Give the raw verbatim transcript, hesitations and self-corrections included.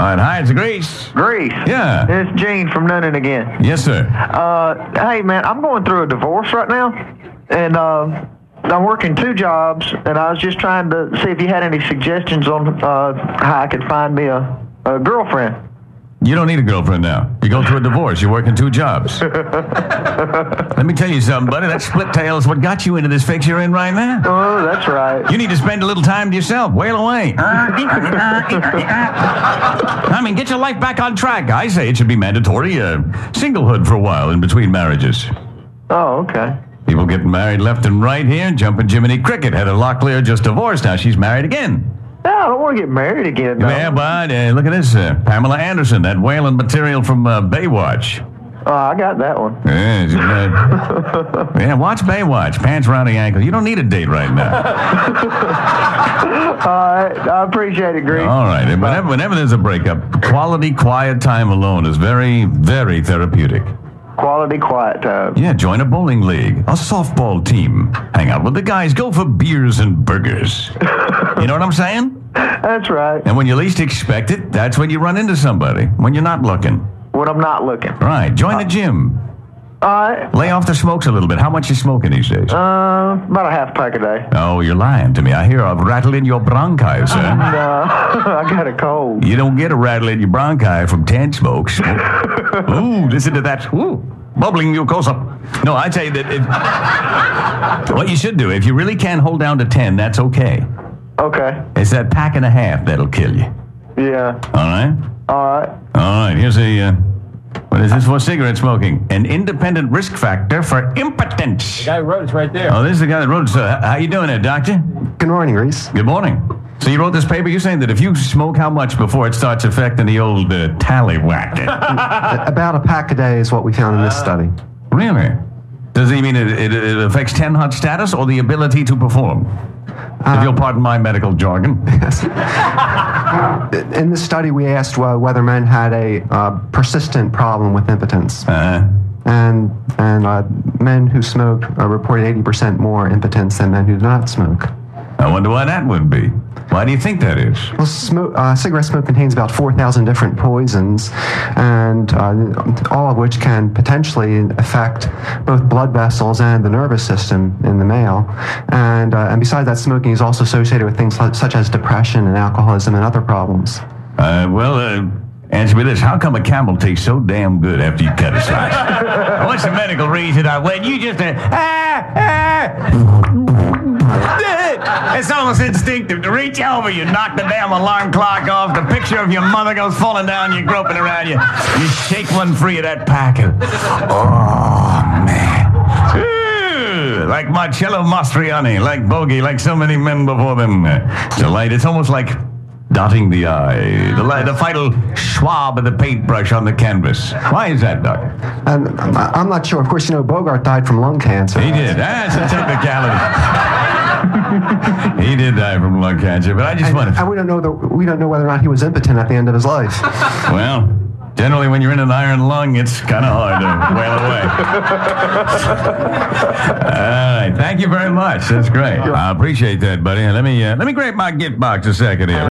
right, hi, it's Grease. Grease. Yeah. It's Gene from Noonan again. Yes, sir. Uh, hey, man, I'm going through a divorce right now, and uh, I'm working two jobs, and I was just trying to see if you had any suggestions on uh, how I could find me a, a girlfriend. You don't need a girlfriend now. You're going through a divorce. You're working two jobs. Let me tell you something, buddy. That split tail is what got you into this fix you're in right now. Oh, that's right. You need to spend a little time to yourself. Wail away. I mean, get your life back on track. I say it should be mandatory. Uh, singlehood for a while in between marriages. Oh, okay. People getting married left and right here. Jumping Jiminy Cricket. Heather Locklear just divorced. Now she's married again. No, I don't want to get married again, no. Yeah, but uh, look at this. Uh, Pamela Anderson, that whaling material from uh, Baywatch. Oh, I got that one. Yeah, she's, uh, yeah, watch Baywatch. Pants around the ankle. You don't need a date right now. All right. I appreciate it, Greg. All right. And whenever, whenever there's a breakup, quality, quiet time alone is very, very therapeutic. Quality, quiet time. Yeah, join a bowling league, a softball team. Hang out with the guys. Go for beers and burgers. You know what I'm saying? That's right. And when you least expect it, that's when you run into somebody. When you're not looking. When I'm not looking. Right. Join the gym. All right. Lay off the smokes a little bit. How much you smoking these days? Uh, about a half pack a day. Oh, you're lying to me. I hear a rattle in your bronchi, sir. And, uh, I got a cold. You don't get a rattle in your bronchi from ten smokes. Ooh, listen to that. Ooh, bubbling mucosa. No, I tell you that it, what you should do, if you really can't hold down to ten, that's okay. Okay. It's that pack and a half that'll kill you. Yeah. All right? All right. All right, here's a... Uh, What is this for? Cigarette smoking. An independent risk factor for impotence. The guy who wrote it's right there. Oh, this is the guy that wrote it. So, how you doing there, doctor? Good morning, Reese. Good morning. So you wrote this paper. You're saying that if you smoke how much before it starts affecting the old uh, tallywhack? About a pack a day is what we found in this study. Really? Does it mean it, it, it affects ten hot status or the ability to perform? Uh, if you'll pardon my medical jargon. Yes. In this study, we asked uh, whether men had a uh, persistent problem with impotence. Uh-huh. And and uh, men who smoked uh, reported eighty percent more impotence than men who did not smoke. I wonder why that would be. Why do you think that is? Well, smoke, uh, cigarette smoke contains about four thousand different poisons, and uh, all of which can potentially affect both blood vessels and the nervous system in the male. And, uh, and besides that, smoking is also associated with things like, such as depression and alcoholism and other problems. Uh, well, uh, answer me this. How come a camel tastes so damn good after you cut a slice? What's the medical reason? I went, you just... Uh, ah, ah. It's almost instinctive to reach over, you knock the damn alarm clock off, the picture of your mother goes falling down, you're groping around, you you shake one free of that pack. And, oh, man. Ooh, like Marcello Mastroianni, like Bogey, like so many men before them. It's a light, it's almost like dotting the I, the, the final swab of the paintbrush on the canvas. Why is that, Doc? And I'm I'm not sure. Of course, you know, Bogart died from lung cancer. He did. That's a technicality. He did die from lung cancer, but I just and, wanted... and we don't know the, we don't know whether or not he was impotent at the end of his life. Well, generally when you're in an iron lung, it's kind of hard to wail away. All right, thank you very much. That's great. I appreciate that, buddy. Let me uh, let me grab my gift box a second here.